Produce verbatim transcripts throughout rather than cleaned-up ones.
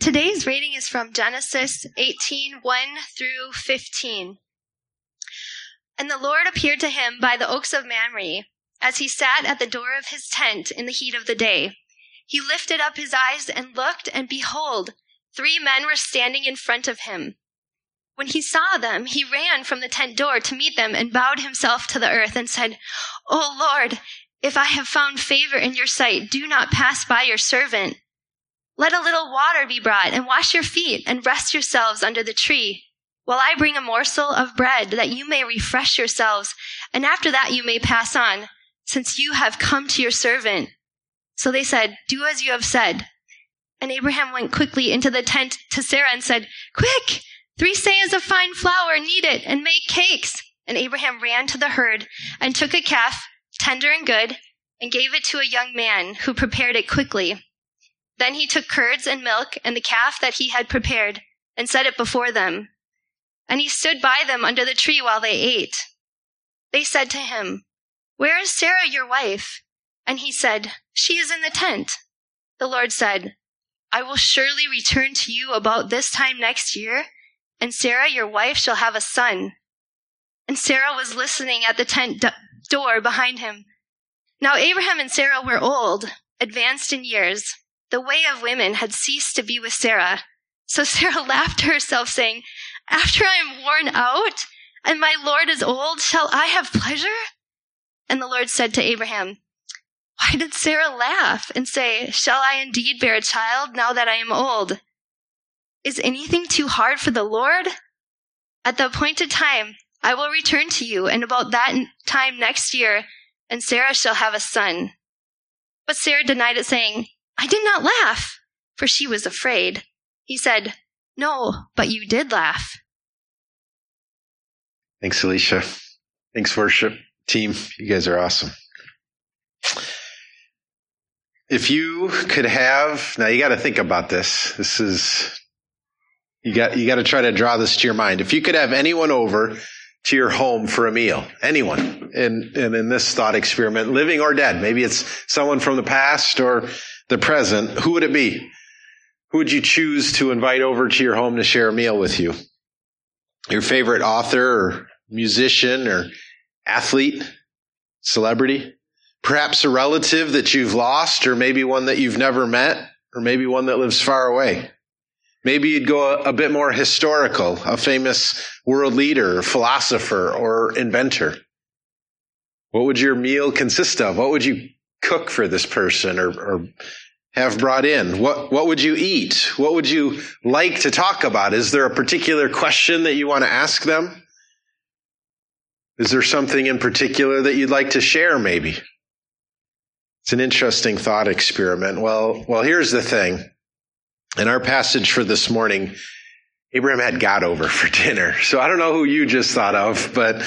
Today's reading is from Genesis eighteen, one through fifteen. And the Lord appeared to him by the oaks of Mamre, as he sat at the door of his tent in the heat of the day. He lifted up his eyes and looked, and behold, three men were standing in front of him. When he saw them, he ran from the tent door to meet them and bowed himself to the earth and said, "O Lord, if I have found favor in your sight, do not pass by your servant. Let a little water be brought, and wash your feet, and rest yourselves under the tree, while I bring a morsel of bread, that you may refresh yourselves, and after that you may pass on, since you have come to your servant." So they said, "Do as you have said." And Abraham went quickly into the tent to Sarah and said, "Quick, three seahs of fine flour, knead it, and make cakes." And Abraham ran to the herd, and took a calf, tender and good, and gave it to a young man, who prepared it quickly. Then he took curds and milk and the calf that he had prepared, and set it before them. And he stood by them under the tree while they ate. They said to him, "Where is Sarah your wife?" And he said, "She is in the tent." The Lord said, "I will surely return to you about this time next year, and Sarah your wife shall have a son." And Sarah was listening at the tent do- door behind him. Now Abraham and Sarah were old, advanced in years. The way of women had ceased to be with Sarah. So Sarah laughed to herself, saying, "After I am worn out, and my Lord is old, shall I have pleasure?" And the Lord said to Abraham, "Why did Sarah laugh and say, 'Shall I indeed bear a child now that I am old?' Is anything too hard for the Lord? At the appointed time, I will return to you, and about that time next year, and Sarah shall have a son." But Sarah denied it, saying, "I did not laugh," for she was afraid. He said, "No, but you did laugh." Thanks, Alicia. Thanks, worship team. You guys are awesome. If you could have, now you got to think about this. This is, you got, you got to try to draw this to your mind. If you could have anyone over to your home for a meal, anyone, and, and in this thought experiment, living or dead, maybe it's someone from the past or the present, who would it be? Who would you choose to invite over to your home to share a meal with you? Your favorite author or musician or athlete, celebrity? Perhaps a relative that you've lost, or maybe one that you've never met, or maybe one that lives far away. Maybe you'd go a, a bit more historical, a famous world leader, philosopher, or inventor. What would your meal consist of? What would you cook for this person or, or have brought in? What, what would you eat? What would you like to talk about? Is there a particular question that you want to ask them? Is there something in particular that you'd like to share, maybe? It's an interesting thought experiment. Well, well, here's the thing. In our passage for this morning, Abraham had God over for dinner. So I don't know who you just thought of, but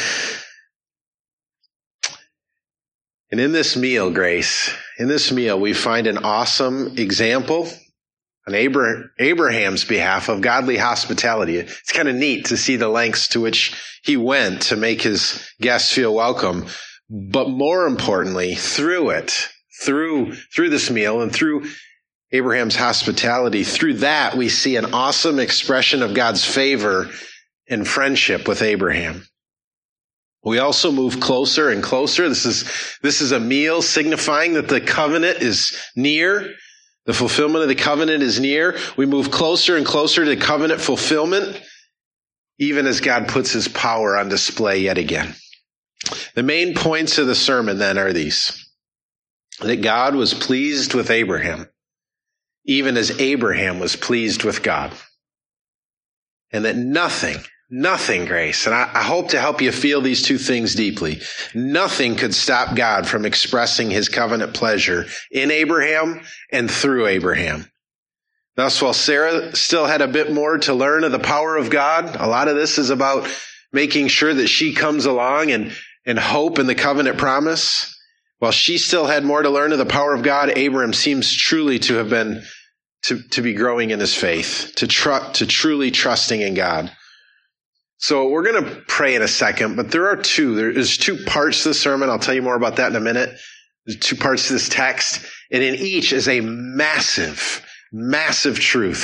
and in this meal, Grace, in this meal, we find an awesome example on Abraham's behalf of godly hospitality. It's kind of neat to see the lengths to which he went to make his guests feel welcome. But more importantly, through it, through, through this meal and through Abraham's hospitality, through that, we see an awesome expression of God's favor and friendship with Abraham. We also move closer and closer. This is, this is a meal signifying that the covenant is near. The fulfillment of the covenant is near. We move closer and closer to covenant fulfillment, even as God puts his power on display yet again. The main points of the sermon then are these: that God was pleased with Abraham, even as Abraham was pleased with God. And that nothing, nothing, Grace, and I, I hope to help you feel these two things deeply, nothing could stop God from expressing his covenant pleasure in Abraham and through Abraham. Thus, while Sarah still had a bit more to learn of the power of God, a lot of this is about making sure that she comes along and, and hope in the covenant promise. While she still had more to learn of the power of God, Abraham seems truly to have been, to, to be growing in his faith, to tr- to truly trusting in God. So we're going to pray in a second, but there are two, there's two parts to the sermon. I'll tell you more about that in a minute. There's two parts to this text, and in each is a massive, massive truth,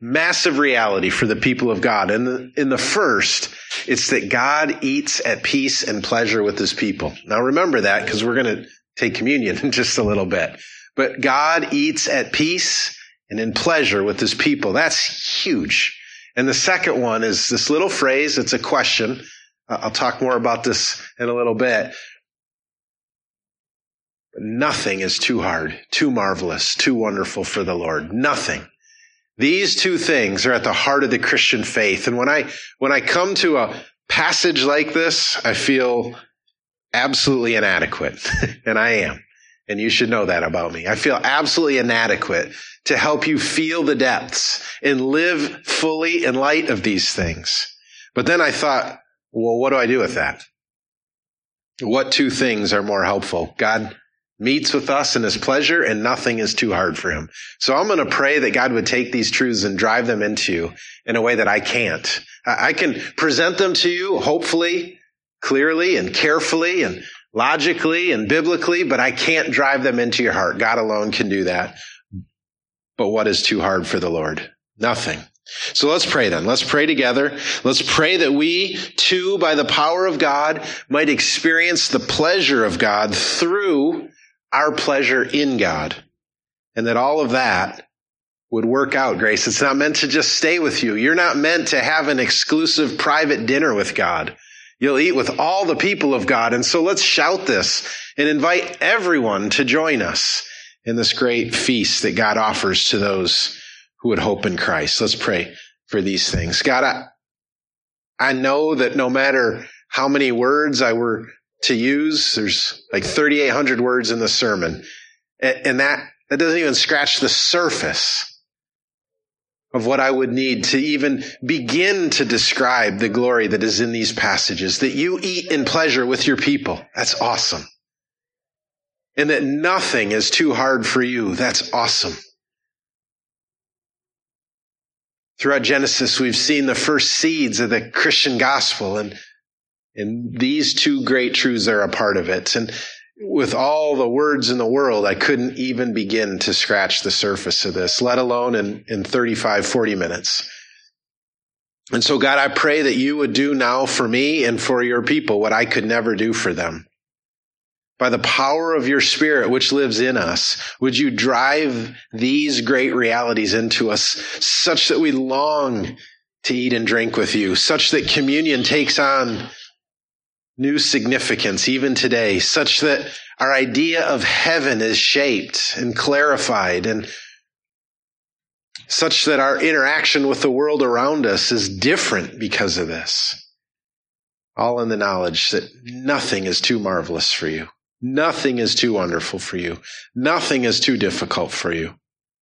massive reality for the people of God. And in, in the first, it's that God eats at peace and pleasure with his people. Now remember that, because we're going to take communion in just a little bit. But God eats at peace and in pleasure with his people. That's huge. And the second one is this little phrase. It's a question. Uh, I'll talk more about this in a little bit. Nothing is too hard, too marvelous, too wonderful for the Lord. Nothing. These two things are at the heart of the Christian faith. And when I, when I come to a passage like this, I feel absolutely inadequate. And I am. And you should know that about me. I feel absolutely inadequate to help you feel the depths and live fully in light of these things. But then I thought, well, what do I do with that? What two things are more helpful? God meets with us in his pleasure, and nothing is too hard for him. So I'm going to pray that God would take these truths and drive them into you in a way that I can't. I can present them to you, hopefully, clearly and carefully and logically and biblically, but I can't drive them into your heart. God alone can do that. But what is too hard for the Lord? Nothing. So let's pray then. Let's pray together. Let's pray that we too, by the power of God, might experience the pleasure of God through our pleasure in God. And that all of that would work out, Grace. It's not meant to just stay with you. You're not meant to have an exclusive private dinner with God. You'll eat with all the people of God. And so let's shout this and invite everyone to join us in this great feast that God offers to those who would hope in Christ. Let's pray for these things. God, I, I know that no matter how many words I were to use, there's like thirty-eight hundred words in the sermon. And that, that doesn't even scratch the surface of what I would need to even begin to describe the glory that is in these passages, that you eat in pleasure with your people. That's awesome. And that nothing is too hard for you. That's awesome. Throughout Genesis, we've seen the first seeds of the Christian gospel, and, and these two great truths are a part of it. And with all the words in the world, I couldn't even begin to scratch the surface of this, let alone in, in thirty-five, forty minutes. And so, God, I pray that you would do now for me and for your people what I could never do for them. By the power of your Spirit, which lives in us, would you drive these great realities into us such that we long to eat and drink with you, such that communion takes on new significance even today, such that our idea of heaven is shaped and clarified, and such that our interaction with the world around us is different because of this. All in the knowledge that nothing is too marvelous for you. Nothing is too wonderful for you. Nothing is too difficult for you.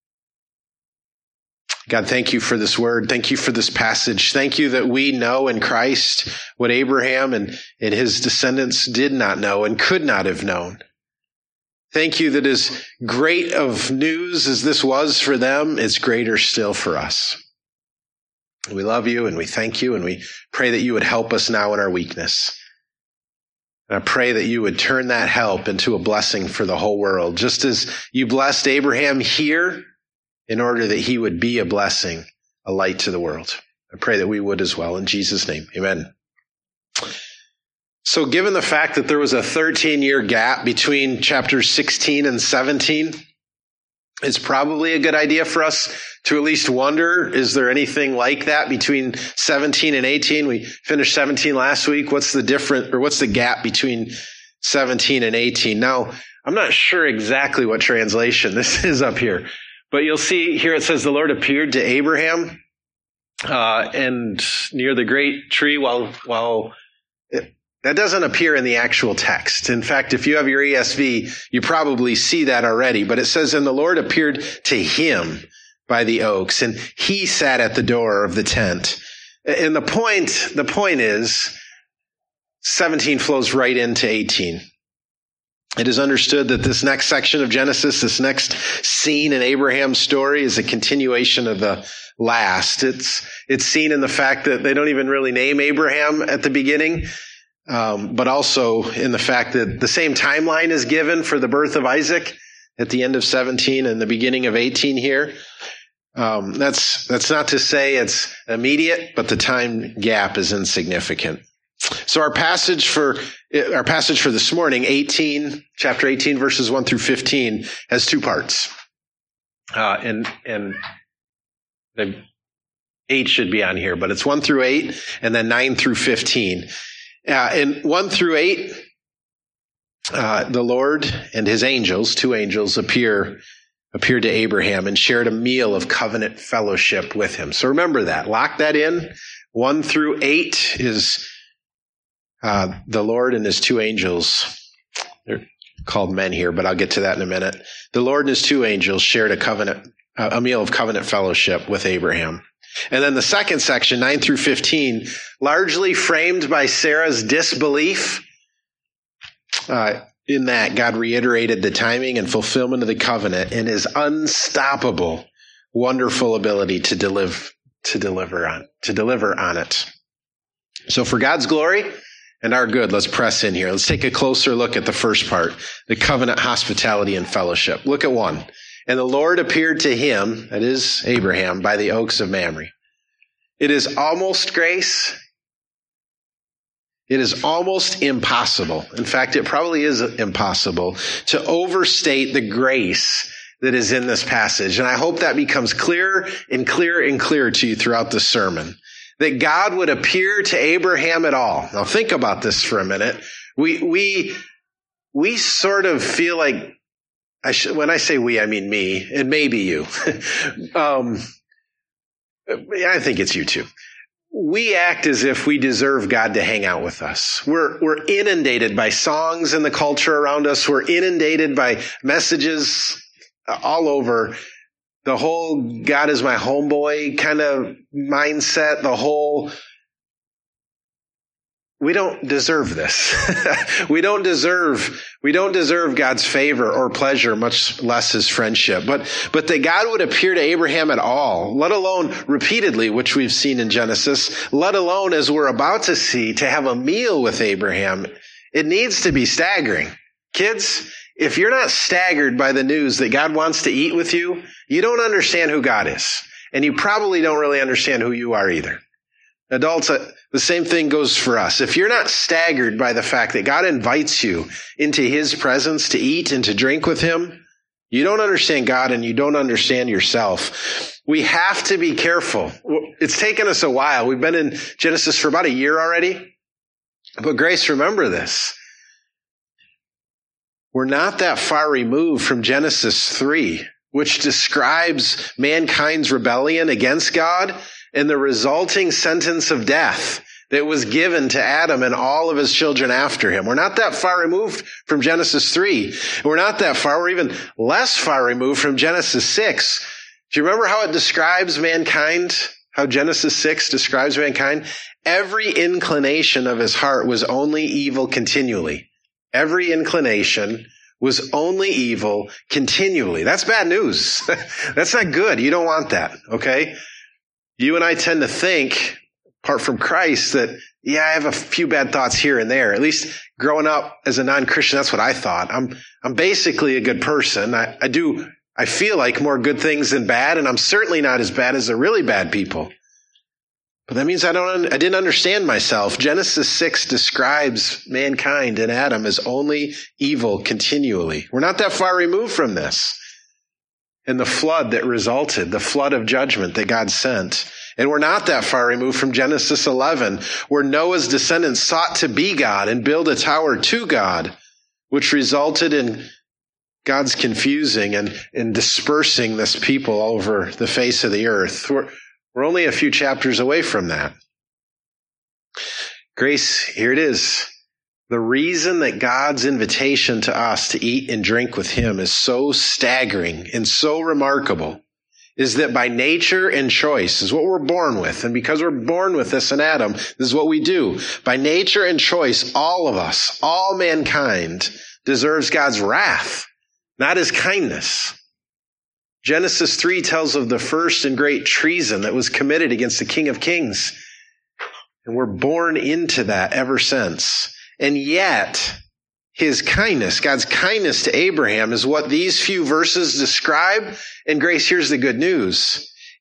God, thank you for this word. Thank you for this passage. Thank you that we know in Christ what Abraham and, and his descendants did not know and could not have known. Thank you that as great of news as this was for them, it's greater still for us. We love you and we thank you, and we pray that you would help us now in our weakness. And I pray that you would turn that help into a blessing for the whole world, just as you blessed Abraham here in order that he would be a blessing, a light to the world. I pray that we would as well. In Jesus' name, amen. So given the fact that there was a thirteen-year gap between chapters sixteen and seventeen, it's probably a good idea for us to at least wonder, is there anything like that between seventeen and eighteen? We finished seventeen last week. What's the difference, or what's the gap between seventeen and eighteen? Now, I'm not sure exactly what translation this is up here, but you'll see here it says the Lord appeared to Abraham uh, and near the great tree while while it, that doesn't appear in the actual text. In fact, if you have your E S V, you probably see that already. But it says, and the Lord appeared to him by the oaks, and he sat at the door of the tent. And the point, the point is, seventeen flows right into eighteen. It is understood that this next section of Genesis, this next scene in Abraham's story, is a continuation of the last. It's, it's seen in the fact that they don't even really name Abraham at the beginning. Um, but also in the fact that the same timeline is given for the birth of Isaac at the end of seventeen and the beginning of eighteen here. Um, that's that's not to say it's immediate, but the time gap is insignificant. So our passage for our passage for this morning, eighteen, chapter eighteen, verses one through fifteen, has two parts, uh, and and the eight should be on here, but it's one through eight, and then nine through fifteen. Uh, in one through eight, uh, the Lord and His angels, two angels, appear. appeared to Abraham and shared a meal of covenant fellowship with him. So remember that. Lock that in. One through eight is uh, the Lord and His two angels. They're called men here, but I'll get to that in a minute. The Lord and His two angels shared a covenant, uh, a meal of covenant fellowship with Abraham. And then the second section, nine through fifteen, largely framed by Sarah's disbelief, uh, in that, God reiterated the timing and fulfillment of the covenant and His unstoppable, wonderful ability to deliver, to deliver on, to deliver on it. So for God's glory and our good, let's press in here. Let's take a closer look at the first part, the covenant hospitality and fellowship. Look at one. And the Lord appeared to him, that is Abraham, by the oaks of Mamre. It is almost, Grace, It is almost impossible. In fact, it probably is impossible to overstate the grace that is in this passage. And I hope that becomes clearer and clearer and clearer to you throughout the sermon. That God would appear to Abraham at all. Now think about this for a minute. We, we, we sort of feel like, I should, when I say we, I mean me, and maybe you. um, I think it's you too. We act as if we deserve God to hang out with us. We're, we're inundated by songs in the culture around us. We're inundated by messages all over. The whole God is my homeboy kind of mindset, the whole, we don't deserve this. we don't deserve, we don't deserve God's favor or pleasure, much less His friendship. But, but that God would appear to Abraham at all, let alone repeatedly, which we've seen in Genesis, let alone as we're about to see, to have a meal with Abraham, it needs to be staggering. Kids, if you're not staggered by the news that God wants to eat with you, you don't understand who God is. And you probably don't really understand who you are either. Adults, uh, the same thing goes for us. If you're not staggered by the fact that God invites you into His presence to eat and to drink with Him, you don't understand God and you don't understand yourself. We have to be careful. It's taken us a while. We've been in Genesis for about a year already. But Grace, remember this. We're not that far removed from Genesis three, which describes mankind's rebellion against God and the resulting sentence of death that was given to Adam and all of his children after him. We're not that far removed from Genesis three. We're not that far. We're even less far removed from Genesis six. Do you remember how it describes mankind? How Genesis six describes mankind? Every inclination of his heart was only evil continually. Every inclination was only evil continually. That's bad news. That's not good. You don't want that, okay? You and I tend to think, apart from Christ, that, yeah, I have a few bad thoughts here and there. At least growing up as a non-Christian, that's what I thought. I'm I'm basically a good person. I, I do, I feel like more good things than bad, and I'm certainly not as bad as the really bad people. But that means I don't, I didn't understand myself. Genesis six describes mankind and Adam as only evil continually. We're not that far removed from this. And the flood that resulted, the flood of judgment that God sent. And we're not that far removed from Genesis eleven, where Noah's descendants sought to be God and build a tower to God, which resulted in God's confusing and, and dispersing this people over the face of the earth. We're, we're only a few chapters away from that. Grace, here it is. The reason that God's invitation to us to eat and drink with Him is so staggering and so remarkable is that by nature and choice is what we're born with. And because we're born with this in Adam, this is what we do. By nature and choice, all of us, all mankind deserves God's wrath, not His kindness. Genesis three tells of the first and great treason that was committed against the King of Kings. And we're born into that ever since. And yet, His kindness, God's kindness to Abraham is what these few verses describe. And Grace, here's the good news.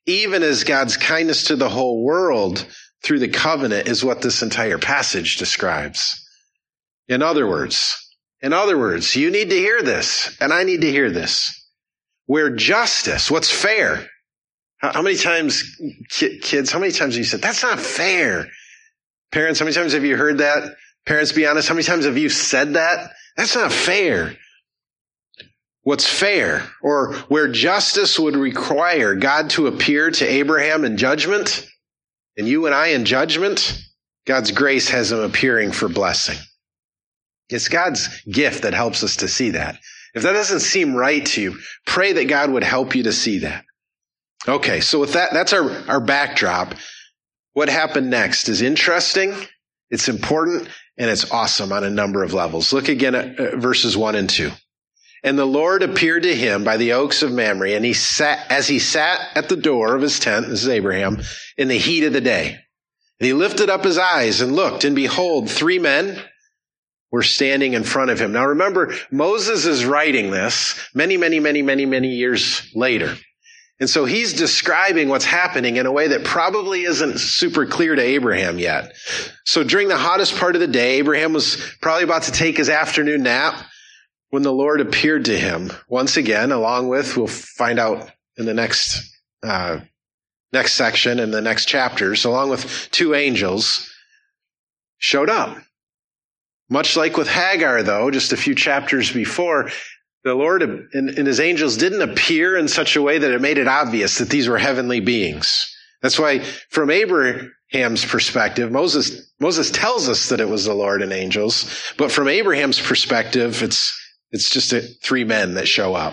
even as God's kindness to the whole world through the covenant is what this entire passage describes. In other words, in other words, you need to hear this, and I need to hear this. Where justice, what's fair? How, how many times, kids, how many times have you said, that's not fair? Parents, how many times have you heard that? Parents, be honest, how many times have you said that? That's not fair. What's fair, or where justice would require God to appear to Abraham in judgment, and you and I in judgment, God's grace has him appearing for blessing. It's God's gift that helps us to see that. If that doesn't seem right to you, pray that God would help you to see that. Okay, so with that, that's our, our backdrop. What happened next is interesting, it's important, and it's awesome on a number of levels. Look again at uh, verses one and two. And the Lord appeared to him by the oaks of Mamre, and he sat, as he sat at the door of his tent, this is Abraham, in the heat of the day. And he lifted up his eyes and looked, and behold, three men were standing in front of him. Now remember, Moses is writing this many, many, many, many, many years later. And so he's describing what's happening in a way that probably isn't super clear to Abraham yet. So during the hottest part of the day, Abraham was probably about to take his afternoon nap when the Lord appeared to him once again, along with, we'll find out in the next uh, next section, in the next chapters, along with two angels, showed up. Much like with Hagar, though, just a few chapters before, the Lord and, and his angels didn't appear in such a way that it made it obvious that these were heavenly beings. That's why, from Abraham's perspective, Moses Moses tells us that it was the Lord and angels, but from Abraham's perspective, it's it's just a, three men that show up.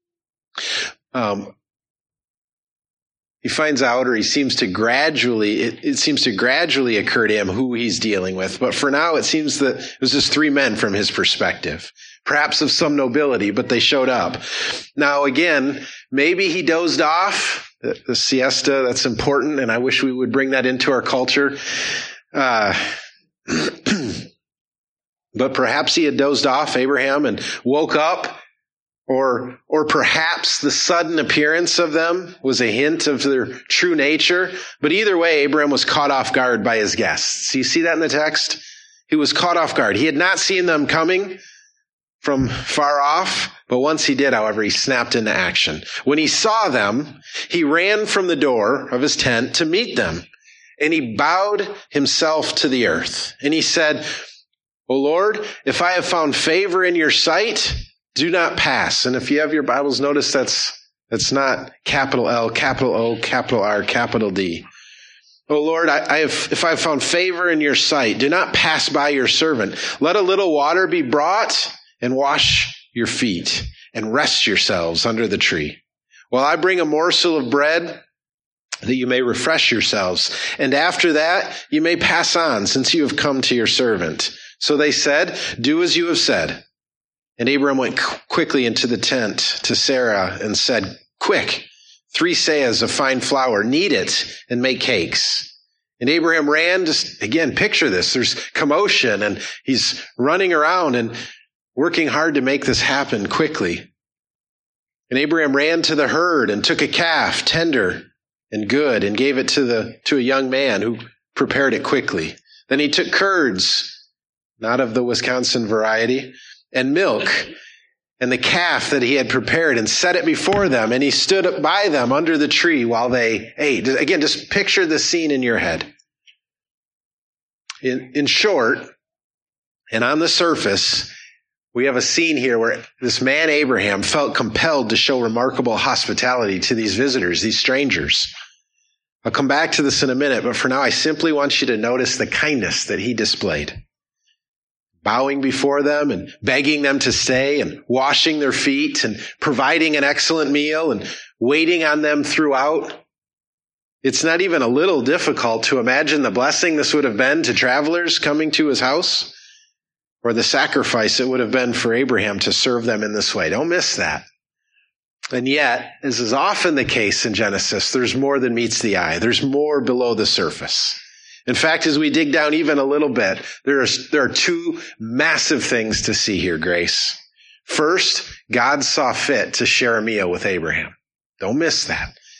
Um, he finds out, or he seems to gradually, it, it seems to gradually occur to him who he's dealing with. But for now, it seems that it was just three men from his perspective, perhaps of some nobility, but they showed up. Now, again, maybe he dozed off. The, the siesta, that's important, and I wish we would bring that into our culture. Uh, but perhaps he had dozed off, Abraham, and woke up. Or, or perhaps the sudden appearance of them was a hint of their true nature. But either way, Abraham was caught off guard by his guests. So you see that in the text? He was caught off guard. He had not seen them coming from far off, but once he did, however, he snapped into action. When he saw them, he ran from the door of his tent to meet them, and he bowed himself to the earth. And he said, "O Lord, if I have found favor in your sight, do not pass." And if you have your Bibles, notice that's that's not capital L, capital O, capital R, capital D. "O Lord, I, I have, if I have found favor in your sight, do not pass by your servant. Let a little water be brought and wash your feet and rest yourselves under the tree, while I bring a morsel of bread that you may refresh yourselves. And after that, you may pass on, since you have come to your servant." So they said, "Do as you have said." And Abram went quickly into the tent to Sarah and said, "Quick, three seahs of fine flour, knead it and make cakes." And Abraham ran, just again, picture this. There's commotion and he's running around and working hard to make this happen quickly. And Abraham ran to the herd and took a calf, tender and good, and gave it to the to a young man who prepared it quickly. Then he took curds, not of the Wisconsin variety, and milk, and the calf that he had prepared, and set it before them, and he stood by them under the tree while they ate. Again, just picture the scene in your head. In, in short, and on the surface, we have a scene here where this man Abraham felt compelled to show remarkable hospitality to these visitors, these strangers. I'll come back to this in a minute, but for now I simply want you to notice the kindness that he displayed. Bowing before them and begging them to stay and washing their feet and providing an excellent meal and waiting on them throughout. It's not even a little difficult to imagine the blessing this would have been to travelers coming to his house, or the sacrifice it would have been for Abraham to serve them in this way. Don't miss that. And yet, as is often the case in Genesis, there's more than meets the eye. There's more below the surface. In fact, as we dig down even a little bit, there are, there are two massive things to see here, Grace. First, God saw fit to share a meal with Abraham. Don't miss that.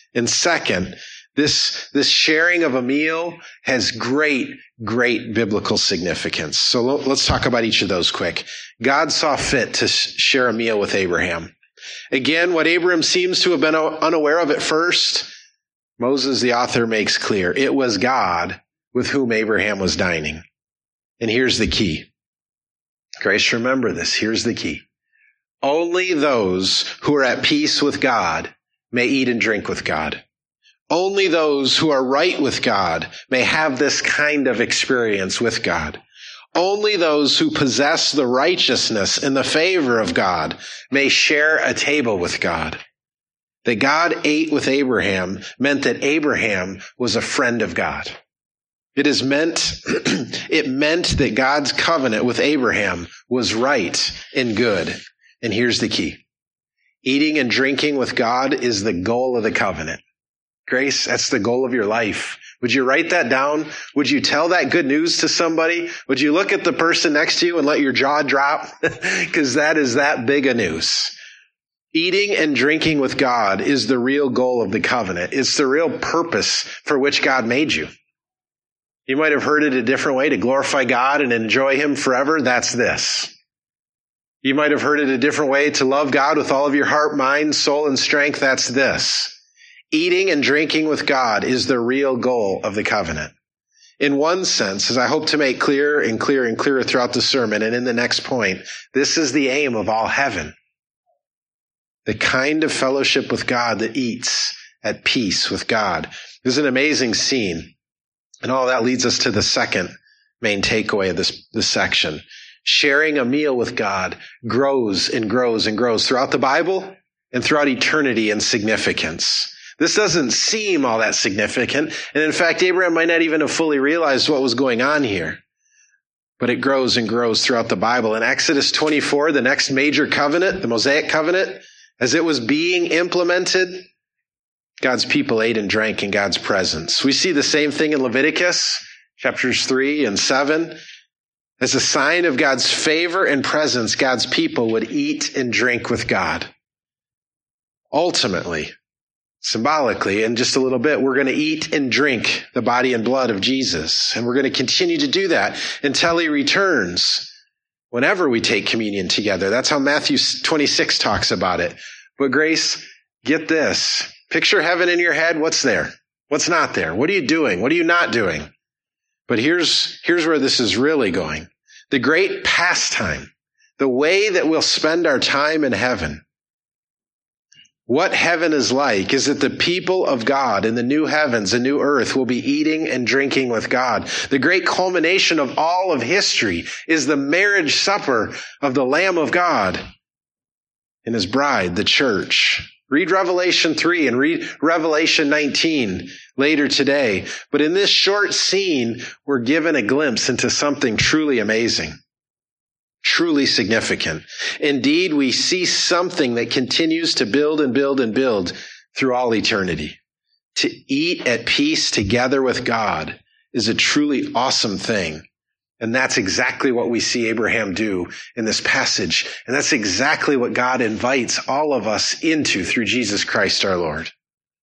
And second, this, this sharing of a meal has great, great biblical significance. So let's talk about each of those quick. God saw fit to share a meal with Abraham. Again, what Abraham seems to have been unaware of at first, Moses, the author, makes clear. It was God with whom Abraham was dining. And here's the key. Grace, remember this. Here's the key. Only those who are at peace with God may eat and drink with God. Only those who are right with God may have this kind of experience with God. Only those who possess the righteousness and the favor of God may share a table with God. That God ate with Abraham meant that Abraham was a friend of God. It is meant, it meant that God's covenant with Abraham was right and good. And here's the key. Eating and drinking with God is the goal of the covenant. Grace, that's the goal of your life. Would you write that down? Would you tell that good news to somebody? Would you look at the person next to you and let your jaw drop? Because that is that big a news. Eating and drinking with God is the real goal of the covenant. It's the real purpose for which God made you. You might have heard it a different way, to glorify God and enjoy Him forever. That's this. You might have heard it a different way, to love God with all of your heart, mind, soul, and strength. That's this. Eating and drinking with God is the real goal of the covenant. In one sense, as I hope to make clear and clearer and clearer throughout the sermon and in the next point, this is the aim of all heaven. The kind of fellowship with God that eats at peace with God. This is an amazing scene. And all that leads us to the second main takeaway of this, this section. Sharing a meal with God grows and grows and grows throughout the Bible and throughout eternity in significance. This doesn't seem all that significant. And in fact, Abraham might not even have fully realized what was going on here. But it grows and grows throughout the Bible. In Exodus twenty-four, the next major covenant, the Mosaic covenant, as it was being implemented, God's people ate and drank in God's presence. We see the same thing in Leviticus, chapters three and seven. As a sign of God's favor and presence, God's people would eat and drink with God. Ultimately, symbolically, in just a little bit, we're going to eat and drink the body and blood of Jesus. And we're going to continue to do that until He returns, whenever we take communion together. That's how Matthew twenty-six talks about it. But Grace, get this. Picture heaven in your head. What's there? What's not there? What are you doing? What are you not doing? But here's, here's where this is really going. The great pastime, the way that we'll spend our time in heaven. What heaven is like is that the people of God in the new heavens and new earth will be eating and drinking with God. The great culmination of all of history is the marriage supper of the Lamb of God and His bride, the church. Read Revelation three and read Revelation nineteen later today. But in this short scene, we're given a glimpse into something truly amazing, truly significant. Indeed, we see something that continues to build and build and build through all eternity. To eat at peace together with God is a truly awesome thing. And that's exactly what we see Abraham do in this passage. And that's exactly what God invites all of us into through Jesus Christ our Lord.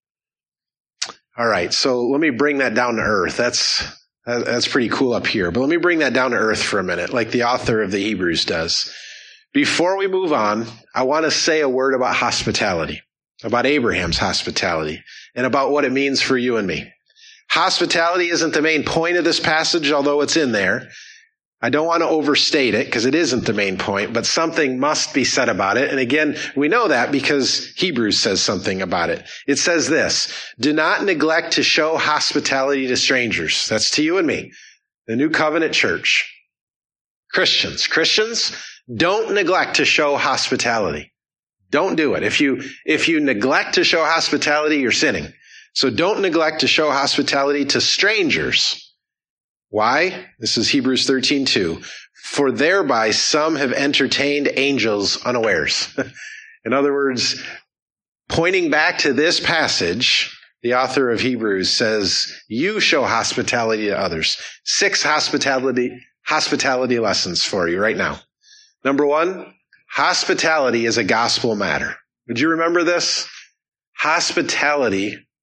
All right, so let me bring that down to earth. That's that's pretty cool up here. But let me bring that down to earth for a minute, like the author of the Hebrews does. Before we move on, I want to say a word about hospitality, about Abraham's hospitality, and about what it means for you and me. Hospitality isn't the main point of this passage, although it's in there. I don't want to overstate it because it isn't the main point, but something must be said about it. And again, we know that because Hebrews says something about it. It says this: do not neglect to show hospitality to strangers. That's to you and me, the New Covenant Church. Christians, Christians, don't neglect to show hospitality. Don't do it. If you, if you neglect to show hospitality, you're sinning. So don't neglect to show hospitality to strangers. Why? This is Hebrews thirteen two. For thereby some have entertained angels unawares. In other words, pointing back to this passage, the author of Hebrews says, you show hospitality to others. Six hospitality, hospitality lessons for you right now. Number one, hospitality is a gospel matter. Would you remember this? Hospitality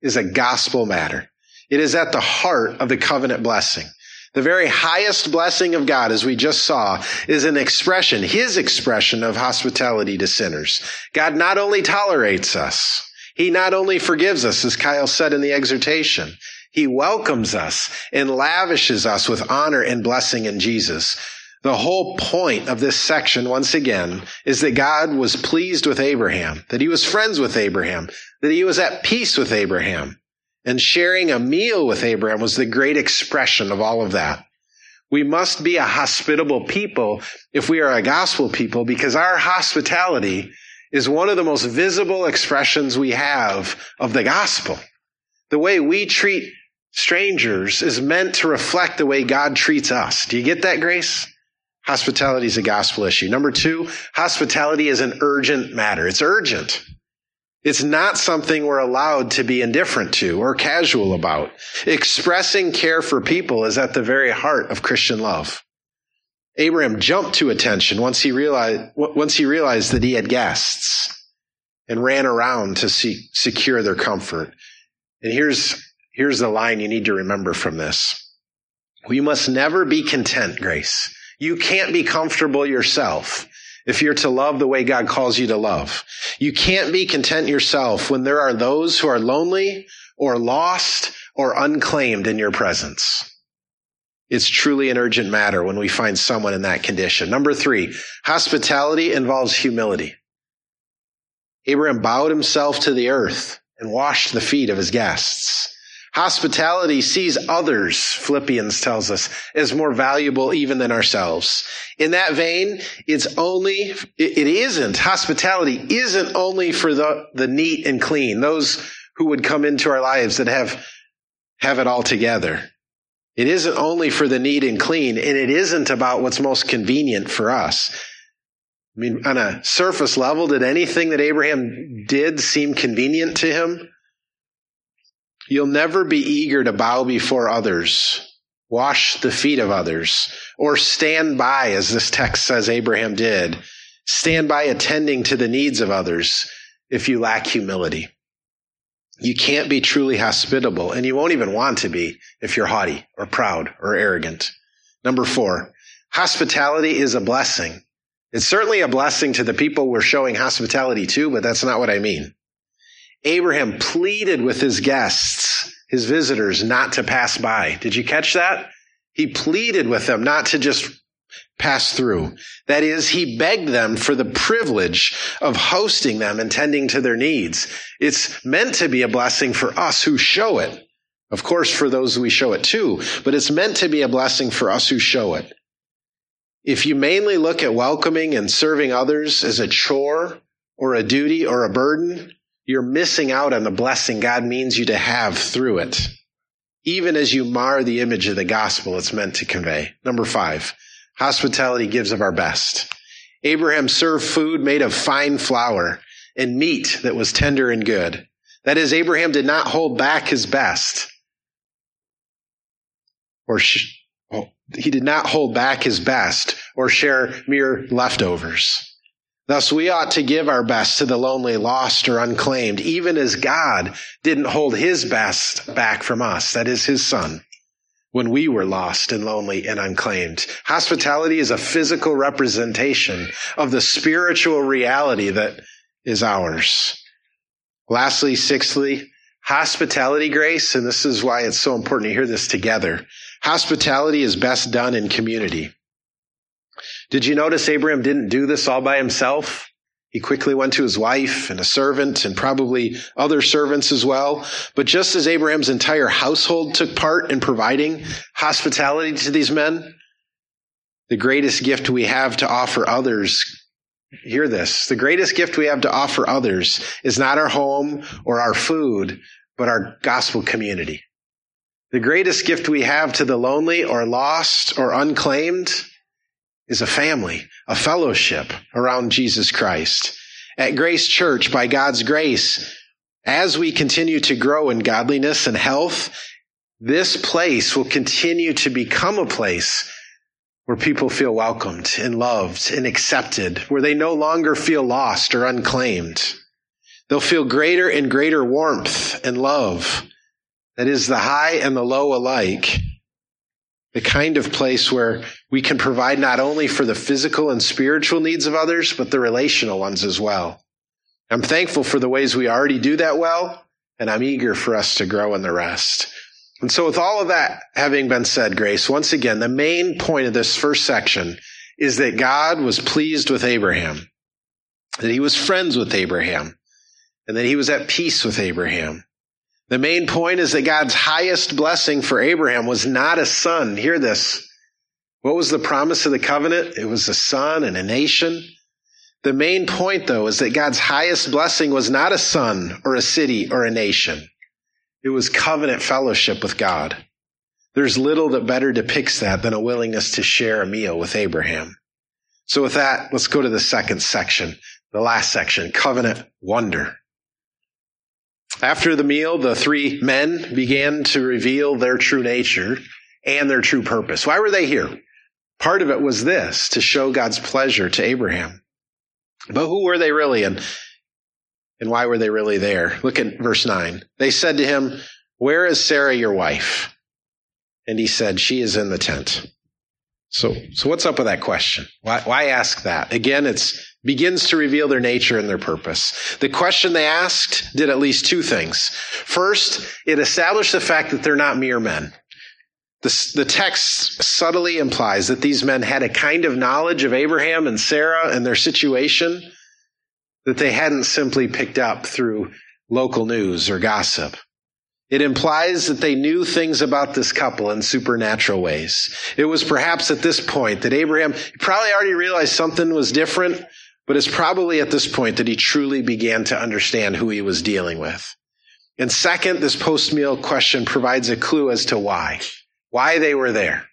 is a gospel matter. It is at the heart of the covenant blessing. The very highest blessing of God, as we just saw, is an expression, his expression of hospitality to sinners. God not only tolerates us, he not only forgives us, as Kyle said in the exhortation, he welcomes us and lavishes us with honor and blessing in Jesus. The whole point of this section, once again, is that God was pleased with Abraham, that he was friends with Abraham, that he was at peace with Abraham. And sharing a meal with Abraham was the great expression of all of that. We must be a hospitable people if we are a gospel people, because our hospitality is one of the most visible expressions we have of the gospel. The way we treat strangers is meant to reflect the way God treats us. Do you get that, Grace? Hospitality is a gospel issue. Number two, hospitality is an urgent matter. It's urgent. It's not something we're allowed to be indifferent to or casual about. Expressing care for people is at the very heart of Christian love. Abraham jumped to attention once he realized, once he realized that he had guests and ran around to see, secure their comfort. And here's, here's the line you need to remember from this. We must never be content, Grace. You can't be comfortable yourself if you're to love the way God calls you to love. You can't be content yourself when there are those who are lonely or lost or unclaimed in your presence. It's truly an urgent matter when we find someone in that condition. Number three, hospitality involves humility. Abraham bowed himself to the earth and washed the feet of his guests. Hospitality sees others, Philippians tells us, as more valuable even than ourselves. In that vein, it's only, it isn't, hospitality isn't only for the, the neat and clean, those who would come into our lives that have, have it all together. It isn't only for the neat and clean, and it isn't about what's most convenient for us. I mean, on a surface level, did anything that Abraham did seem convenient to him? You'll never be eager to bow before others, wash the feet of others, or stand by, as this text says Abraham did, stand by attending to the needs of others if you lack humility. You can't be truly hospitable, and you won't even want to be if you're haughty or proud or arrogant. Number four, hospitality is a blessing. It's certainly a blessing to the people we're showing hospitality to, but that's not what I mean. Abraham pleaded with his guests, his visitors, not to pass by. Did you catch that? He pleaded with them not to just pass through. That is, he begged them for the privilege of hosting them and tending to their needs. It's meant to be a blessing for us who show it. Of course, for those we show it to, but it's meant to be a blessing for us who show it. If you mainly look at welcoming and serving others as a chore or a duty or a burden, you're missing out on the blessing God means you to have through it, even as you mar the image of the gospel it's meant to convey. Number five, hospitality gives of our best. Abraham served food made of fine flour and meat that was tender and good. That is, Abraham did not hold back his best. Or sh- oh, he did not hold back his best or share mere leftovers. Thus, we ought to give our best to the lonely, lost, or unclaimed, even as God didn't hold his best back from us, that is his son, when we were lost and lonely and unclaimed. Hospitality is a physical representation of the spiritual reality that is ours. Lastly, sixthly, hospitality, Grace, and this is why it's so important to hear this together. Hospitality is best done in community. Did you notice Abraham didn't do this all by himself? He quickly went to his wife and a servant and probably other servants as well. But just as Abraham's entire household took part in providing hospitality to these men, the greatest gift we have to offer others, hear this, the greatest gift we have to offer others is not our home or our food, but our gospel community. The greatest gift we have to the lonely or lost or unclaimed is a family, a fellowship around Jesus Christ. At Grace Church, by God's grace, as we continue to grow in godliness and health, this place will continue to become a place where people feel welcomed and loved and accepted, where they no longer feel lost or unclaimed. They'll feel greater and greater warmth and love. That is the high and the low alike. The kind of place where we can provide not only for the physical and spiritual needs of others, but the relational ones as well. I'm thankful for the ways we already do that well, and I'm eager for us to grow in the rest. And so with all of that having been said, Grace, once again, the main point of this first section is that God was pleased with Abraham, that he was friends with Abraham, and that he was at peace with Abraham. The main point is that God's highest blessing for Abraham was not a son. Hear this. What was the promise of the covenant? It was a son and a nation. The main point, though, is that God's highest blessing was not a son or a city or a nation. It was covenant fellowship with God. There's little that better depicts that than a willingness to share a meal with Abraham. So with that, let's go to the second section, the last section, covenant wonder. After the meal, the three men began to reveal their true nature and their true purpose. Why were they here? Part of it was this, to show God's pleasure to Abraham. But who were they really, and, and why were they really there? Look at verse nine. They said to him, "Where is Sarah, your wife?" And he said, "She is in the tent." So, so what's up with that question? Why, why ask that? Again, it begins to reveal their nature and their purpose. The question they asked did at least two things. First, it established the fact that they're not mere men. The, the text subtly implies that these men had a kind of knowledge of Abraham and Sarah and their situation that they hadn't simply picked up through local news or gossip. It implies that they knew things about this couple in supernatural ways. It was perhaps at this point that Abraham probably already realized something was different, but it's probably at this point that he truly began to understand who he was dealing with. And second, this post-meal question provides a clue as to why. Why they were there.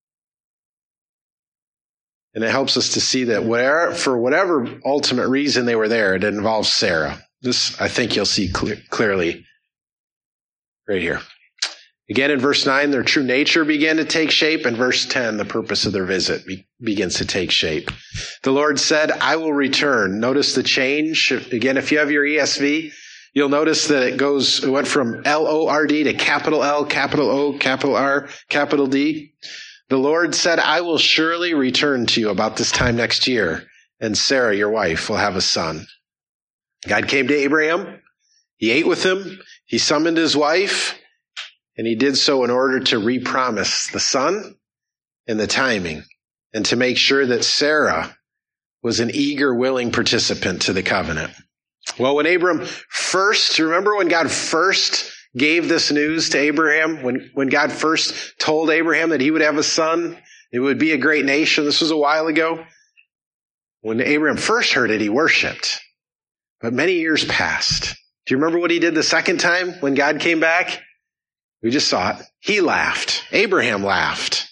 And it helps us to see that whatever, for whatever ultimate reason they were there, it involves Sarah. This, I think you'll see clear, clearly right here. Again, in verse nine, their true nature began to take shape. In verse ten, the purpose of their visit be, begins to take shape. The Lord said, "I will return." Notice the change. Again, if you have your E S V, you'll notice that it goes, it went from L O R D to capital L, capital O, capital R, capital D. The Lord said, "I will surely return to you about this time next year, and Sarah, your wife, will have a son." God came to Abraham. He ate with him. He summoned his wife, and he did so in order to repromise the son and the timing, and to make sure that Sarah was an eager, willing participant to the covenant. Well, when Abram first, remember when God first gave this news to Abraham? When, when God first told Abraham that he would have a son, it would be a great nation. This was a while ago. When Abraham first heard it, he worshiped. But many years passed. Do you remember what he did the second time when God came back? We just saw it. He laughed. Abraham laughed.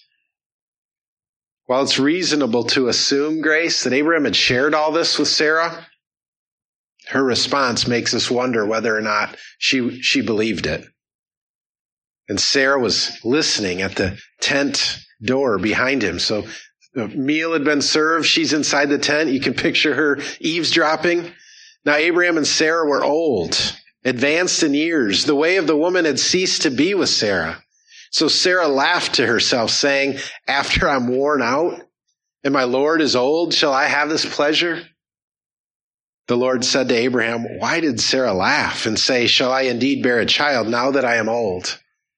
While it's reasonable to assume, Grace, that Abraham had shared all this with Sarah, her response makes us wonder whether or not she, she believed it. And Sarah was listening at the tent door behind him. So the meal had been served. She's inside the tent. You can picture her eavesdropping. Now, Abraham and Sarah were old, advanced in years. The way of the woman had ceased to be with Sarah. So Sarah laughed to herself, saying, "After I'm worn out and my Lord is old, shall I have this pleasure?" The Lord said to Abraham, "Why did Sarah laugh and say, 'Shall I indeed bear a child now that I am old?'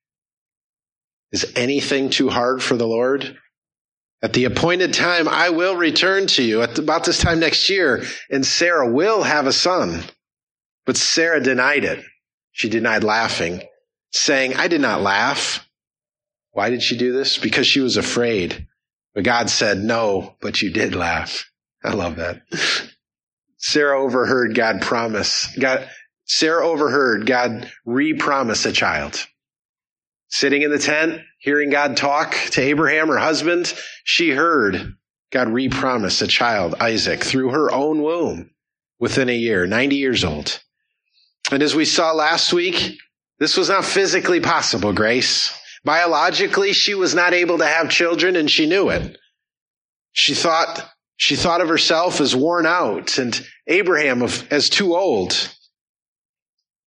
Is anything too hard for the Lord? At the appointed time, I will return to you at about this time next year, and Sarah will have a son." But Sarah denied it. She denied laughing, saying, "I did not laugh." Why did she do this? Because she was afraid. But God said, "No, but you did laugh." I love that. Sarah overheard God promise. God, Sarah overheard God re-promise a child. Sitting in the tent, hearing God talk to Abraham, her husband, she heard God re-promise a child, Isaac, through her own womb within a year, ninety years old. And as we saw last week, this was not physically possible, Grace. Biologically, she was not able to have children, and she knew it. She thought, she thought of herself as worn out and Abraham of, as too old.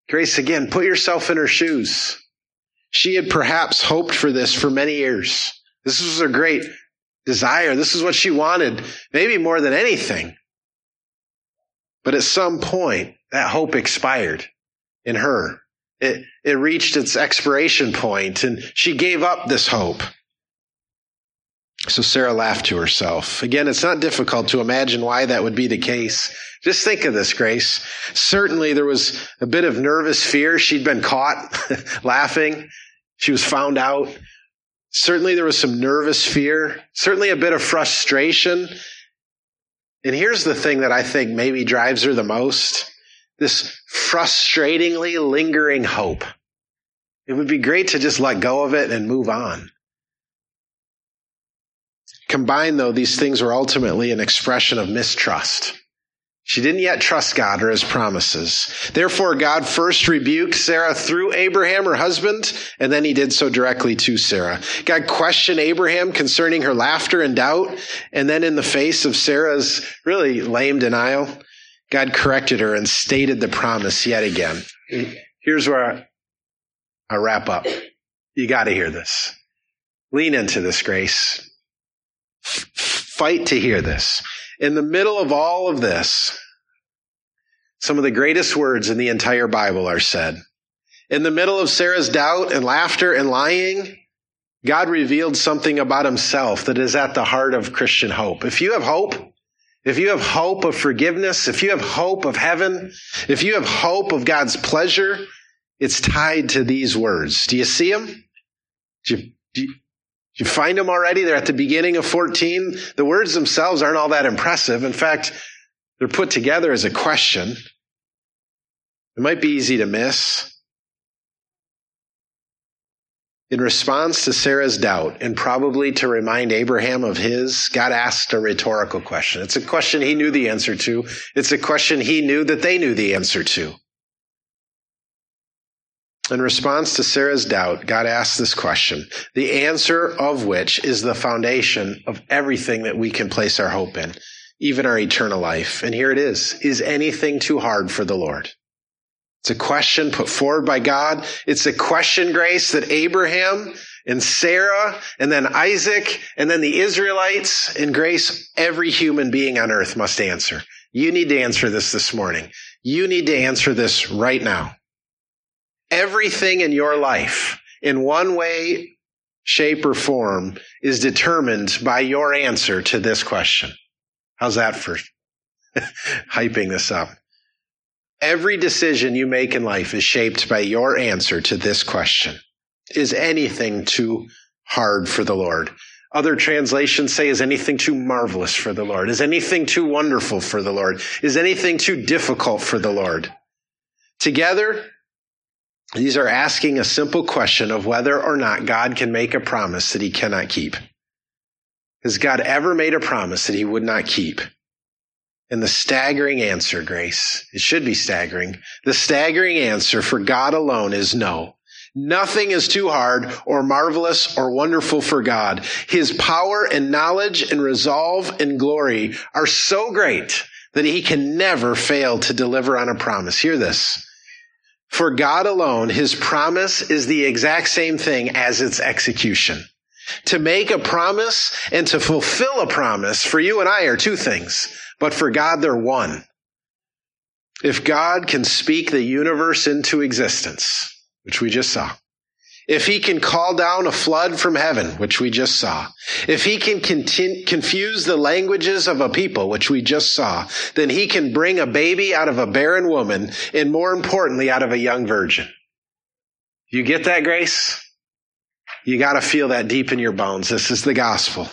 Grace, again, put yourself in her shoes. She had perhaps hoped for this for many years. This was her great desire. This is what she wanted, maybe more than anything. But at some point, that hope expired in her. It, it reached its expiration point, and she gave up this hope. So Sarah laughed to herself. Again, it's not difficult to imagine why that would be the case. Just think of this, Grace. Certainly there was a bit of nervous fear. She'd been caught laughing. She was found out. Certainly there was some nervous fear. Certainly a bit of frustration. And here's the thing that I think maybe drives her the most. This frustratingly lingering hope. It would be great to just let go of it and move on. Combined, though, these things were ultimately an expression of mistrust. She didn't yet trust God or his promises. Therefore, God first rebuked Sarah through Abraham, her husband, and then he did so directly to Sarah. God questioned Abraham concerning her laughter and doubt, and then in the face of Sarah's really lame denial, God corrected her and stated the promise yet again. Here's where I wrap up. You got to hear this. Lean into this, Grace. F- fight to hear this. In the middle of all of this, some of the greatest words in the entire Bible are said. In the middle of Sarah's doubt and laughter and lying, God revealed something about himself that is at the heart of Christian hope. If you have hope, if you have hope of forgiveness, if you have hope of heaven, if you have hope of God's pleasure, it's tied to these words. Do you see them? Do you, do you, do you find them already? They're at the beginning of fourteen. The words themselves aren't all that impressive. In fact, they're put together as a question. It might be easy to miss. In response to Sarah's doubt, and probably to remind Abraham of his, God asked a rhetorical question. It's a question he knew the answer to. It's a question he knew that they knew the answer to. In response to Sarah's doubt, God asked this question, the answer of which is the foundation of everything that we can place our hope in, even our eternal life. And here it is. Is anything too hard for the Lord? It's a question put forward by God. It's a question, Grace, that Abraham and Sarah and then Isaac and then the Israelites and Grace, every human being on earth must answer. You need to answer this this morning. You need to answer this right now. Everything in your life, in one way, shape, or form, is determined by your answer to this question. How's that for hyping this up? Every decision you make in life is shaped by your answer to this question. Is anything too hard for the Lord? Other translations say, is anything too marvelous for the Lord? Is anything too wonderful for the Lord? Is anything too difficult for the Lord? Together, these are asking a simple question of whether or not God can make a promise that he cannot keep. Has God ever made a promise that he would not keep? And the staggering answer, Grace, it should be staggering. The staggering answer for God alone is no. Nothing is too hard or marvelous or wonderful for God. His power and knowledge and resolve and glory are so great that he can never fail to deliver on a promise. Hear this. For God alone, his promise is the exact same thing as its execution. To make a promise and to fulfill a promise for you and I are two things, but for God they're one. If God can speak the universe into existence, which we just saw, if he can call down a flood from heaven, which we just saw, if he can continue, confuse the languages of a people, which we just saw, then he can bring a baby out of a barren woman, and more importantly, out of a young virgin. You get that, Grace? You got to feel that deep in your bones. This is the gospel.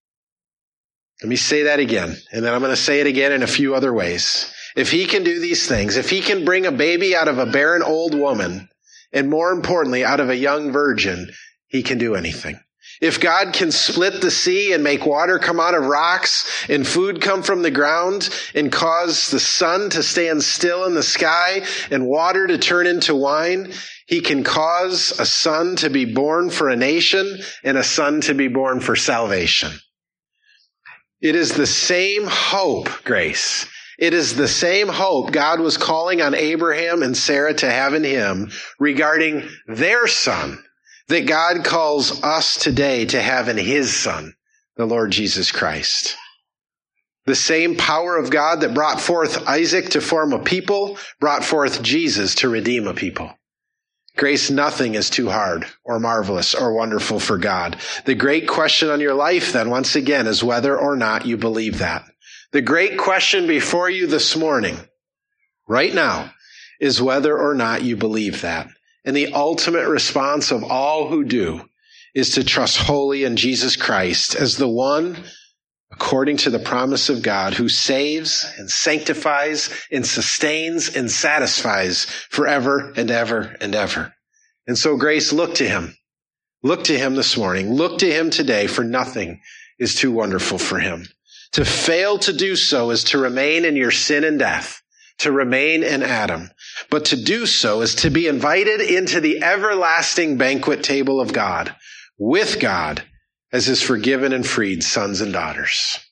Let me say that again, and then I'm going to say it again in a few other ways. If he can do these things, if he can bring a baby out of a barren old woman, and more importantly, out of a young virgin, he can do anything. If God can split the sea and make water come out of rocks and food come from the ground and cause the sun to stand still in the sky and water to turn into wine, he can cause a son to be born for a nation and a son to be born for salvation. It is the same hope, Grace. It is the same hope God was calling on Abraham and Sarah to have in him regarding their son that God calls us today to have in his son, the Lord Jesus Christ. The same power of God that brought forth Isaac to form a people brought forth Jesus to redeem a people. Grace, nothing is too hard or marvelous or wonderful for God. The great question on your life then, once again, is whether or not you believe that. The great question before you this morning, right now, is whether or not you believe that. And the ultimate response of all who do is to trust wholly in Jesus Christ as the one, according to the promise of God, who saves and sanctifies and sustains and satisfies forever and ever and ever. And so, Grace, look to him. Look to him this morning. Look to him today, for nothing is too wonderful for him. To fail to do so is to remain in your sin and death, to remain in Adam. But to do so is to be invited into the everlasting banquet table of God, with God, as his forgiven and freed sons and daughters.